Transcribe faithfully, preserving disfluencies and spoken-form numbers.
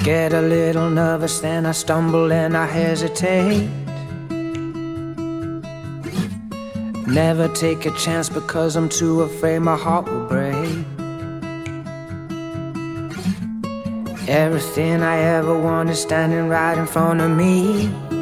Get a little nervous, then I stumble and I hesitate. Never take a chance because I'm too afraid my heart will break. Everything I ever want is standing right in front of me.